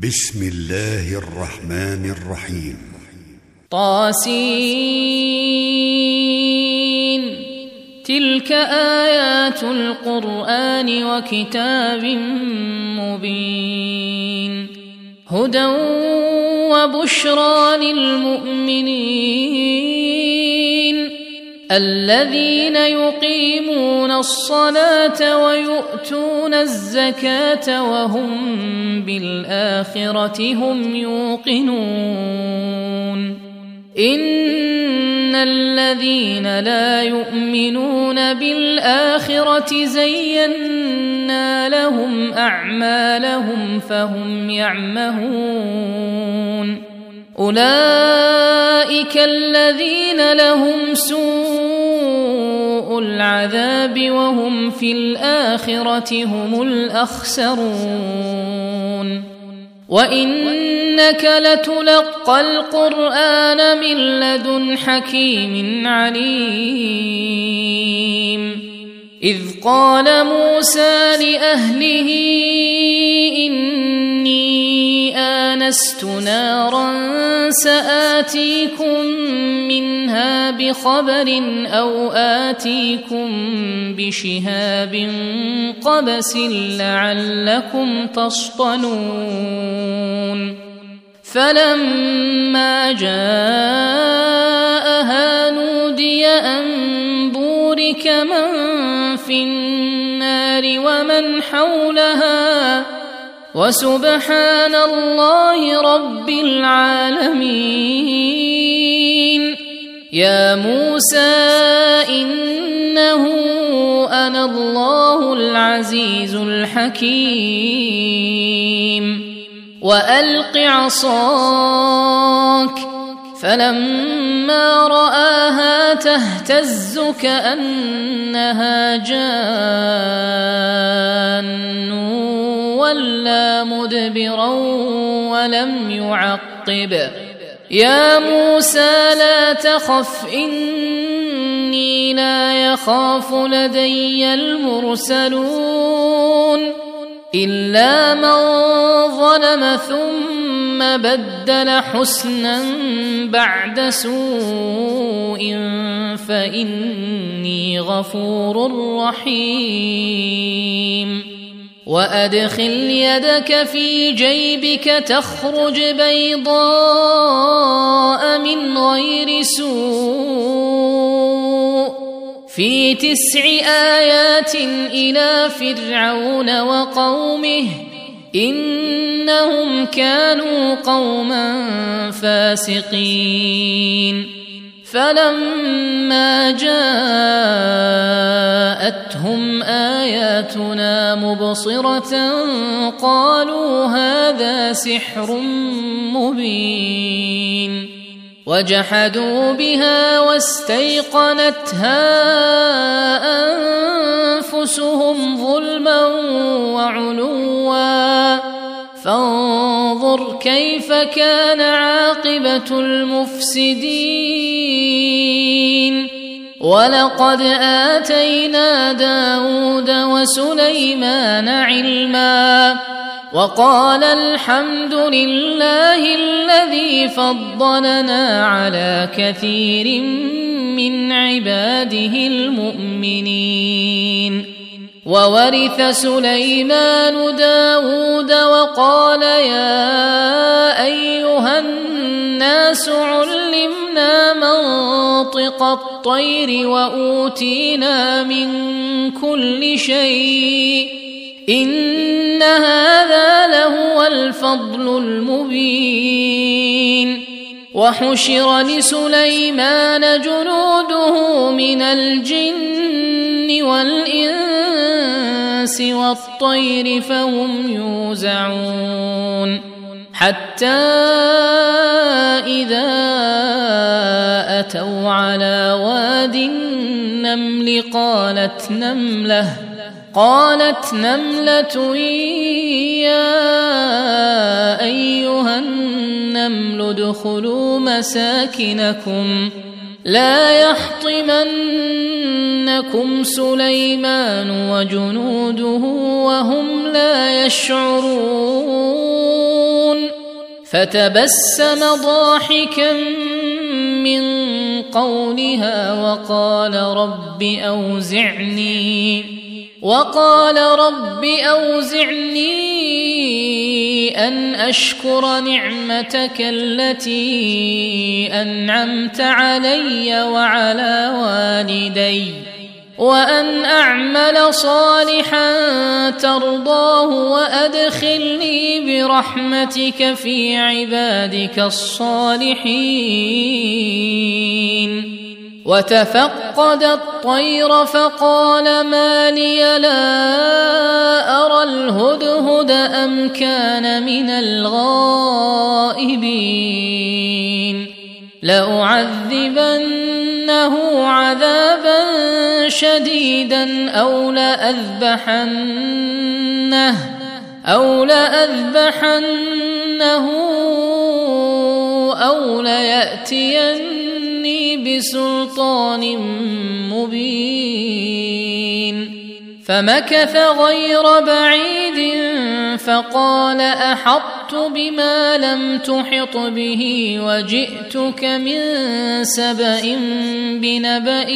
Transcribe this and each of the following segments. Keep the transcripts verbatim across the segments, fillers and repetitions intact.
بسم الله الرحمن الرحيم. طاسين. تلك آيات القرآن وكتاب مبين، هدى وبشرى للمؤمنين الذين يقيمون الصلاة ويؤتون الزكاة وهم بالآخرة هم يوقنون. إن الذين لا يؤمنون بالآخرة زينا لهم أعمالهم فهم يعمهون. أولئك الذين لهم سوء العذاب وهم في الآخرة هم الأخسرون. وإنك لتلقى القرآن من لدن حكيم عليم. إذ قال موسى لأهله إني آنست نارا سآتيكم منها بخبر أو آتيكم بشهاب قبس لعلكم تصطلون. فلما جاءها نودي أن بورك من في النار ومن حولها وسبحان الله رب العالمين. يا موسى إنه أنا الله العزيز الحكيم. وألق عصاك فلما رآها تهتز كأنها جان ولا مدبرا ولم يعقب. يا موسى لا تخف إني لا يخاف لدي المرسلون إلا من ظلم ثم بدل حسنا بعد سوء فإني غفور رحيم. وأدخل يدك في جيبك تخرج بيضاء من غير سوء في تسع آيات إلى فرعون وقومه إنهم كانوا قوما فاسقين. فلما جاءتهم آياتنا مبصرة قالوا هذا سحر مبين. وجحدوا بها واستيقنتها أنفسهم ظلما وعلوا فانظر كيف كان عاقبة المفسدين. ولقد آتينا داود وسليمان علما وقال الحمد لله الذي فضلنا على كثير من عباده المؤمنين. وورث سليمان داود وقال يا أيها الناس علمنا منطق الطير وأوتينا من كل شيء إن هذا لهو الفضل المبين. وحشر لسليمان جنوده من الجن والإنس والطير فهم يوزعون حتى إذا أتوا على واد النمل قالت نملة قالت نملة يا أيها النمل ادخلوا مساكنكم لا يحطمنكم سليمان وجنوده وهم لا يشعرون فتبسم ضاحكا من قولها وقال رب أوزعني وقال رب أوزعني أن أشكر نعمتك التي أنعمت علي وعلى والدي وأن أعمل صالحا ترضاه وأدخلني برحمتك في عبادك الصالحين. وتفقد الطير فقال ما لي لا أرى الهدهد أم كان من الغائبين لأعذبنه عذابا شديدا أو لأذبحنه أو لأذبحنه أو ليأتيني بسلطان مبين. فمكث غير بعيد فقال أحطت بما لم تحط به وجئتك من سبأ بنبأ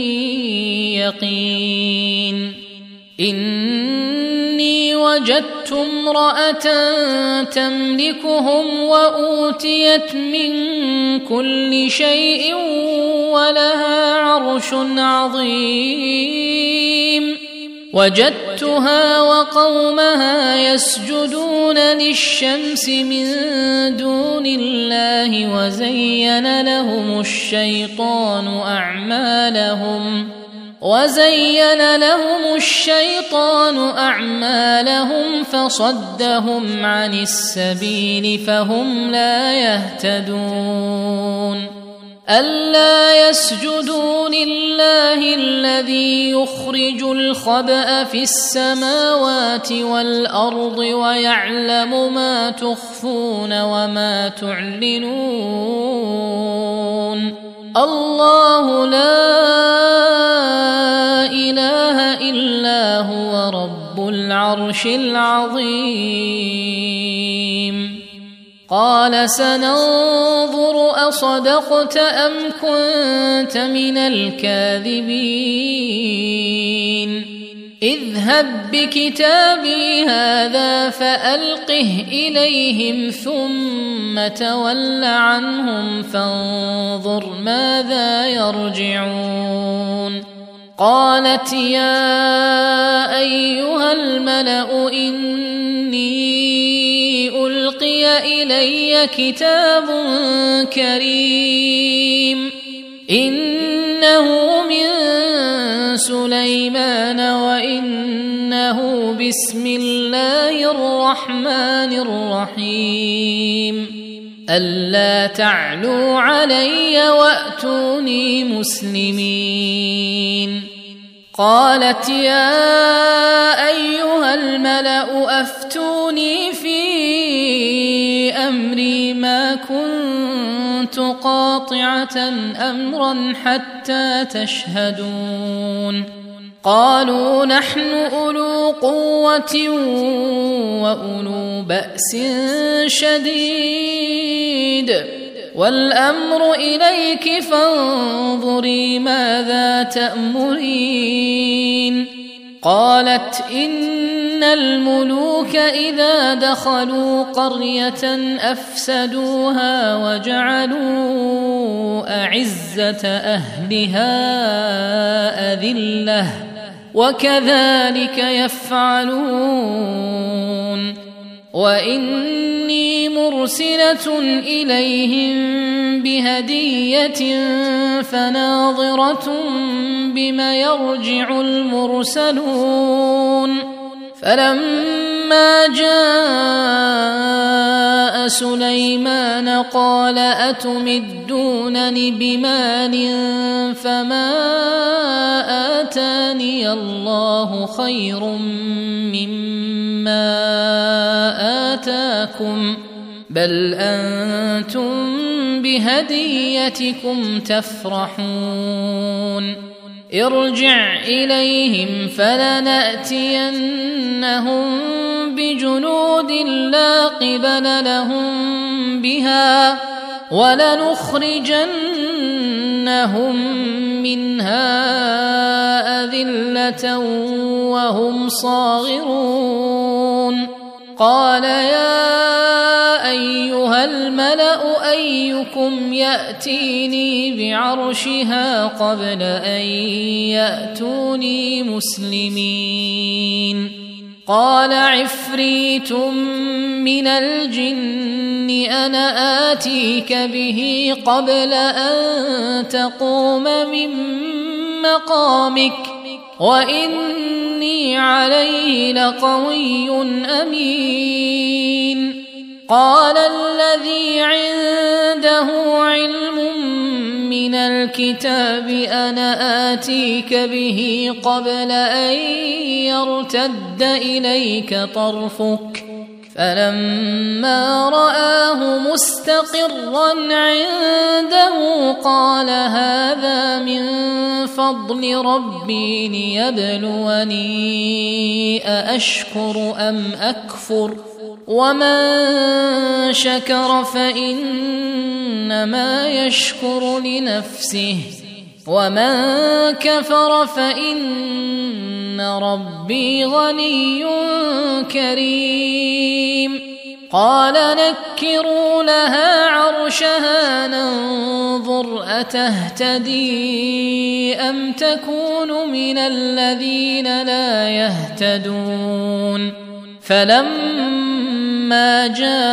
يقين. إني وجدت امرأة تملكهم وأوتيت من كل شيء ولها عرش عظيم. وجدتها وقومها يسجدون للشمس من دون الله وزين لهم الشيطان أعمالهم وزين لهم الشيطان أعمالهم فصدهم عن السبيل فهم لا يهتدون. ألا يسجدوا لله الذي يخرج الخبأ في السماوات والأرض ويعلم ما تخفون وما تعلنون. الله لا إله إلا هو رب العرش العظيم. قال سننظر أصدقت أم كنت من الكاذبين. اذهب بكتابي هذا فألقه إليهم ثم تول عنهم فانظر ماذا يرجعون. قالت يا أيها الملأ إني ألقي إلي كتاب كريم إنه من سليمان وإنه بسم الله الرحمن الرحيم ألا تعلوا علي وأتوني مسلمين. قالت يا أيها الملأ أفتوني في أمري ما كنت قاطعة أمرا حتى تشهدون. قالوا نحن أولو قوة وأولو بأس شديد والأمر إليك فانظري ماذا تأمرين. قالت إن الملوك إذا دخلوا قرية أفسدوها وجعلوا أعزة أهلها أذلة وكذلك يفعلون. وإني مرسلة إليهم بهدية فناظرة بما يرجع المرسلون. فلما جاء سليمان قال أتمدونني بمال فما آتاني الله خير مما آتاكم بل أنتم بهديتكم تفرحون. ارجع إليهم فلنأتينهم بجنود لا قبل لهم بها ولنخرجنهم منها أذلة وهم صاغرون قال يا أيها الملأ أيكم يأتيني بعرشها قبل أن يأتوني مسلمين قال عفريت من الجن أنا آتيك به قبل أن تقوم من مقامك وإني عليه لقوي أمين قال الذي عنده علم من الكتاب أنا آتيك به قبل أن يرتد إليك طرفك فلما رآه مستقرا عنده قال هذا من فضل ربي ليبلوني أأشكر أم أكفر ومن شكر فإنما يشكر لنفسه ومن كفر فإن ربي غني كريم قال نكروا لها عرشها ننظر أتهتدي أم تكون من الذين لا يهتدون فلما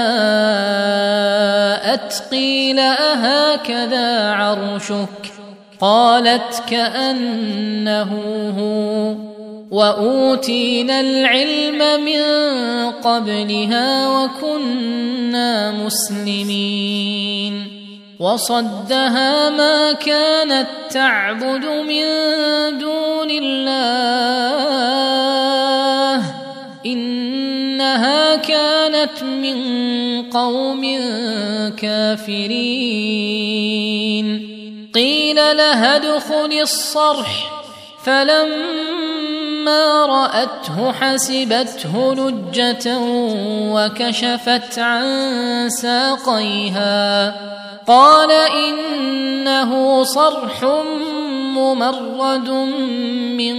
جاءت قيل أهكذا عرشك قالت كأنه هو وأوتينا العلم من قبلها وكنا مسلمين وصدها ما كانت تعبد من دون الله إنها كانت من قوم كافرين قيل لها ادخل الصرح فلما رأته حسبته لجة وكشفت عن ساقيها قال إنه صرح ممرد من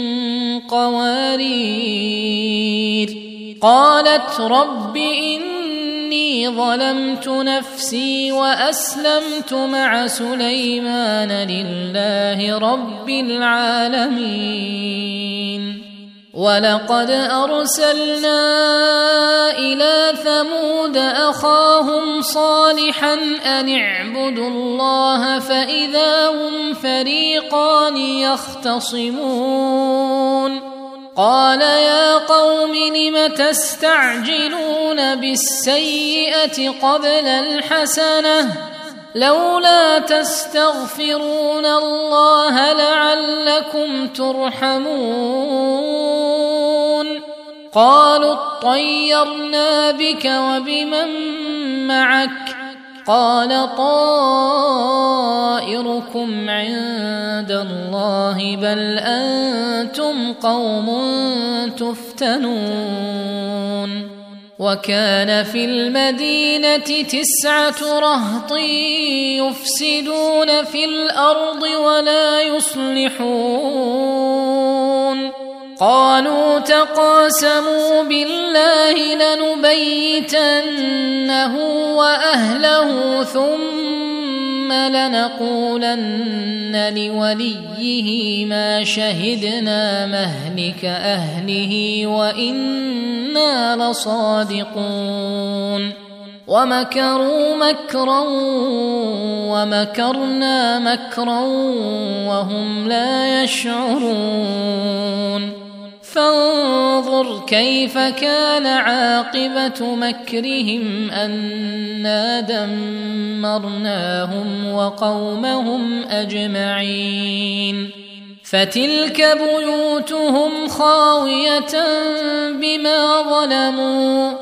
قوارير قالت رب إني ظلمت نفسي وأسلمت مع سليمان لله رب العالمين ولقد أرسلنا إلى ثمود أخاهم صالحا أن اعبدوا الله فإذا هم فريقان يختصمون قال يا قوم لم تستعجلون بالسيئة قبل الحسنة لولا تستغفرون الله لعلكم ترحمون قالوا اطيرنا بك وبمن معك قال طائركم عند الله بل أنتم قوم تفتنون وكان في المدينة تسعة رهط يفسدون في الأرض ولا يصلحون قالوا تقاسموا بالله لنبيتنه وأهله ثم لنقولن لوليه ما شهدنا مهلك أهله وإنا لصادقون ومكروا مكرا ومكرنا مكرا وهم لا يشعرون فانظر كيف كان عاقبة مكرهم أنا دمرناهم وقومهم أجمعين فتلك بيوتهم خاوية بما ظلموا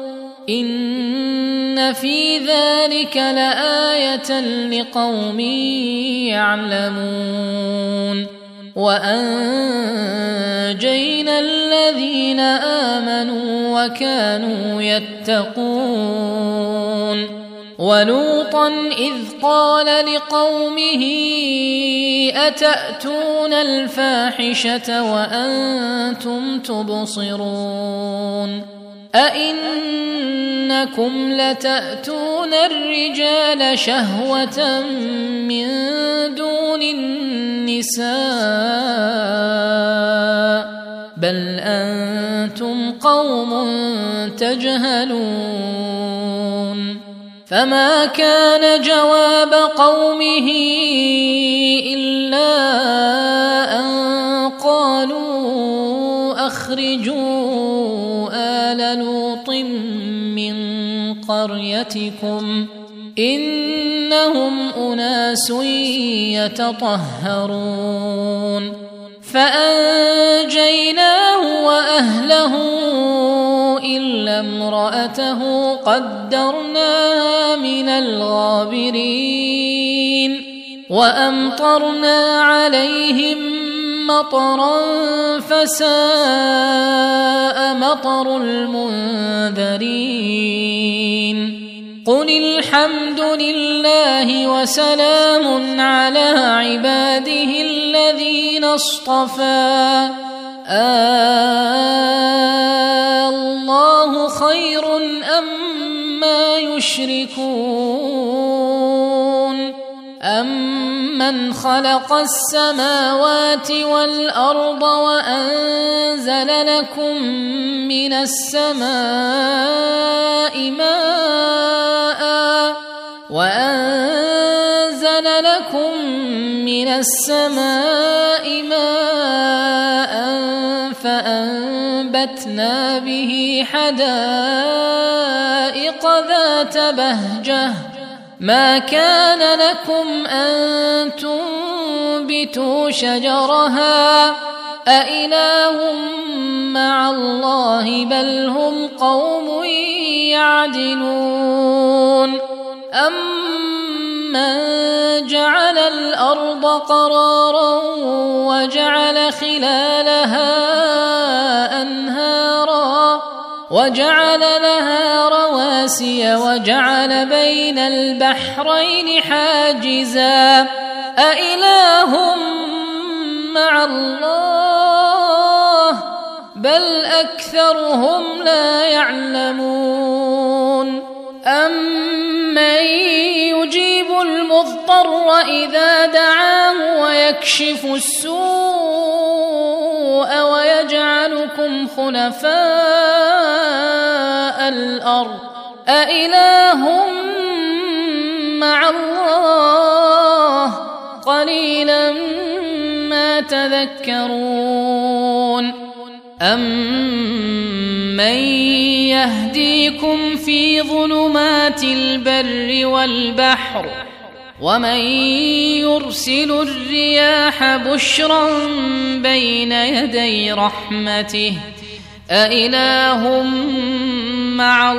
إن في ذلك لآية لقوم يعلمون وأنجينا الذين آمنوا وكانوا يتقون ولوطا إذ قال لقومه أتأتون الفاحشة وأنتم تبصرون أئنكم لتأتون الرجال شهوة من دون النساء بل أنتم قوم تجهلون فما كان جواب قومه إلا أن قالوا أخرجوا آل لوط من قريتكم إنهم أناس يتطهرون فأنجيناه وأهله إلا امرأته قدرناها من الغابرين وأمطرنا عليهم مطرا فساء مطر المنذرين قل الحمد لله وسلام على عباده الذين اصطفى الله خير أما يشركون أمن خلق السماوات والأرض وأنزل لكم من السماء ماء وأنزل لكم من السماء ماء فأنبتنا به حدائق ذات بهجة ما كان لكم أن تنبتوا شجرها أإله مع الله بل هم قوم يعدلون أمن جعل الأرض قرارا وجعل خلالها أنهارا وجعل لها رواسي وجعل بين البحرين حاجزا أإله مع الله بل أكثرهم لا يعلمون أمن يجيب المضطر إذا دعاه ويكشف السوء ويجعلكم خلفاء الأرض أإله مع الله قليلا ما تذكرون أمن يهديكم في ظلمات البر والبحر ومن يرسل الرياح بشرا بين يدي رحمته أإله مع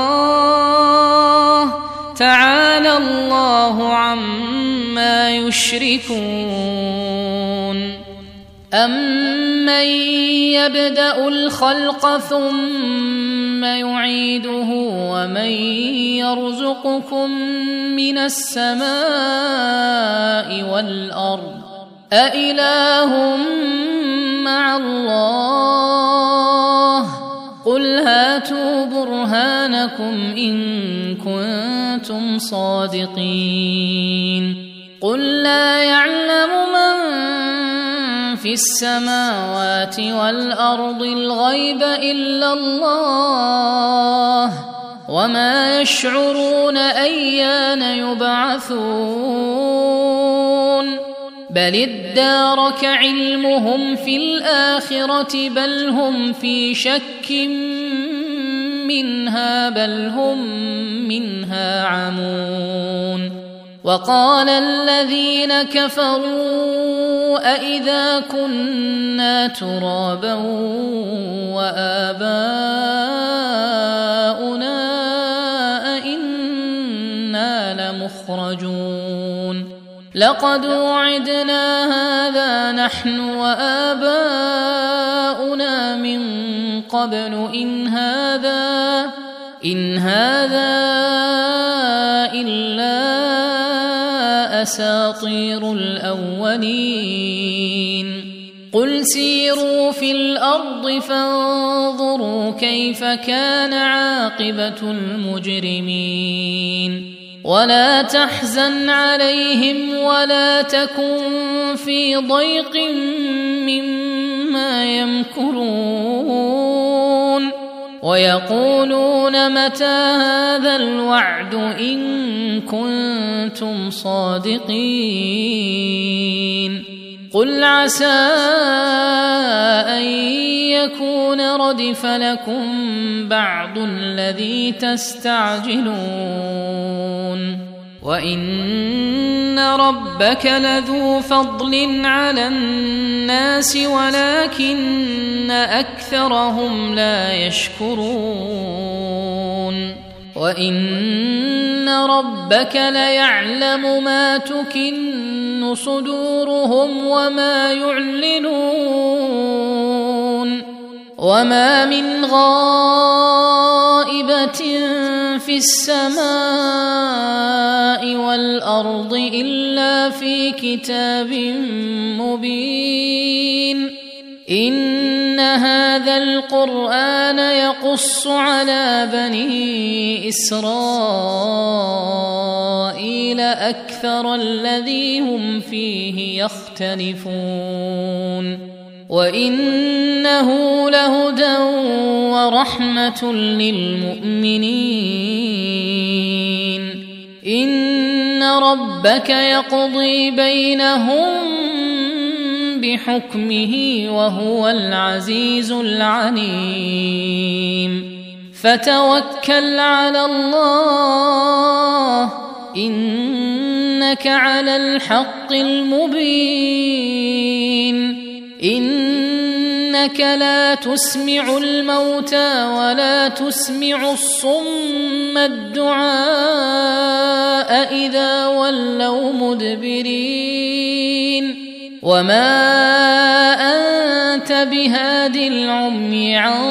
الله تعالى الله عما يشركون أمن يبدأ الخلق ثم يعيده ومن يرزقكم من السماء والأرض أإله مع الله قل هاتوا برهانكم إن كنتم صادقين قل لا يعلم من في السماوات والأرض الغيب إلا الله وما يشعرون أيان يبعثون بل ادارك علمهم في الآخرة بل هم في شك منها بل هم منها عمون وقال الذين كفروا أئذا كنا ترابا وآباؤنا أئنا لمخرجون لقد وعدنا هذا نحن وآباؤنا من قبل إن هذا إن هذا إلا أساطير الأولين قل سيروا في الأرض فانظروا كيف كان عاقبة المجرمين ولا تحزن عليهم ولا تكن في ضيق مما يمكرون ويقولون متى هذا الوعد إن كنتم صادقين قل عسى أن يكون ردف لكم بعض الذي تستعجلون وإن ربك لذو فضل على الناس ولكن أكثرهم لا يشكرون وإن ربك ليعلم ما تكن صدورهم وما يعلنون وما من غائبة في السماء والأرض إلا في كتاب مبين إن هذا القرآن يقص على بني إسرائيل أكثر الذي هم فيه يختلفون وإنه لهدى ورحمة للمؤمنين إن ربك يقضي بينهم بحكمه وهو العزيز العليم فتوكل على الله إنك على الحق المبين إنك لا تسمع الموتى ولا تسمع الصم الدعاء إذا ولوا مدبرين وما أنت بهاد العمي عن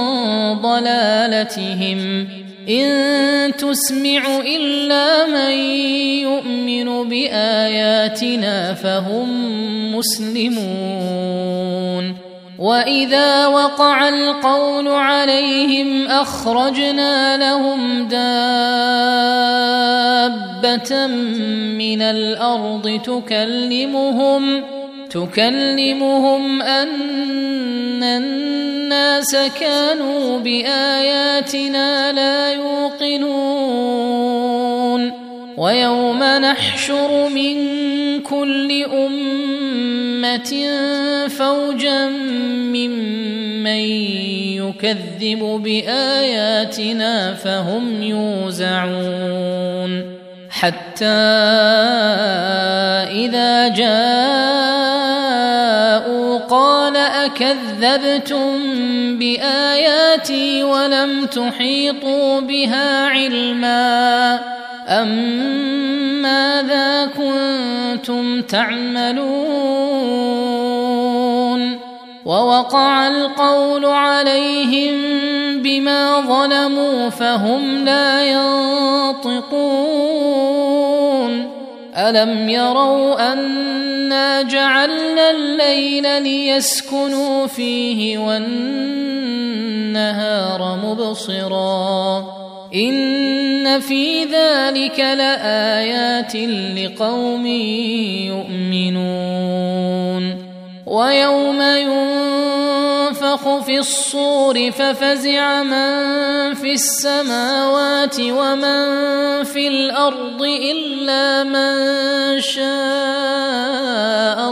ضلالتهم إن تسمع إلا من يؤمن بآياتنا فهم مسلمون وإذا وقع القول عليهم أخرجنا لهم دابة من الأرض تكلمهم تكلمهم أن الناس كانوا بآياتنا لا يوقنون ويوم نحشر من كل أمة فوجا ممن يكذب بآياتنا فهم يوزعون حتى إذا جاءوا قال أكذبتم بآياتي ولم تحيطوا بها علما أم ماذا كنتم تعملون ووقع القول عليهم بما ظلموا فهم لا ينطقون ألم يروا أنا جعلنا الليل ليسكنوا فيه والنهار مبصرا إن في ذلك لآيات لقوم يؤمنون ويوم ينفخ في الصور ففزع من في السماوات ومن في الأرض إلا من شاء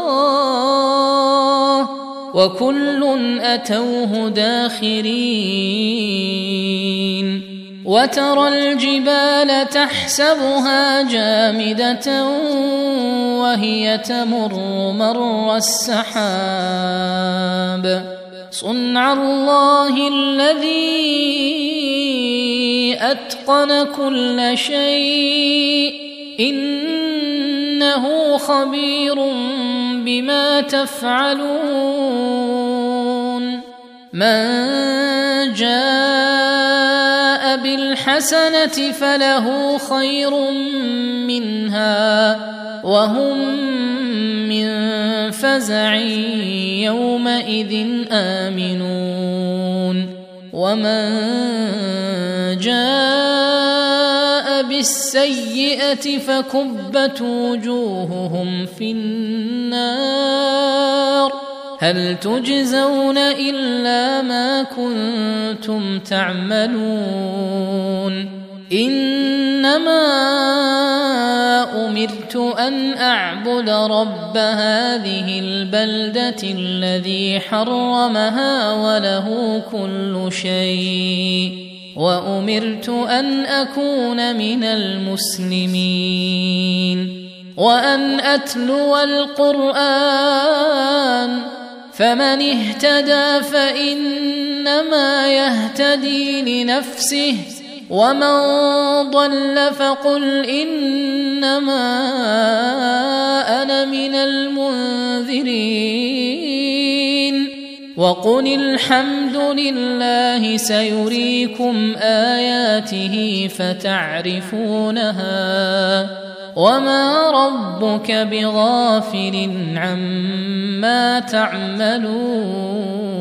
الله وكل أتوه داخرين وترى الجبال تحسبها جامدة وهي تمر مر السحاب صنع الله الذي أتقن كل شيء إنه إنه خبير بما تفعلون من جاء بالحسنة فله خير منها وهم من فزع يومئذ آمنون ومن جاء بالسيئة فكبت وجوههم في النار هل تجزون إلا ما كنتم تعملون إنما أمرت أن أعبد رب هذه البلدة الذي حرمها وله كل شيء وأمرت أن أكون من المسلمين وأن أتلو القرآن فمن اهتدى فإنما يهتدي لنفسه ومن ضل فقل إنما أنا من المنذرين وقل الحمد لله سيريكم آياته فتعرفونها وما ربك بغافل عما تعملون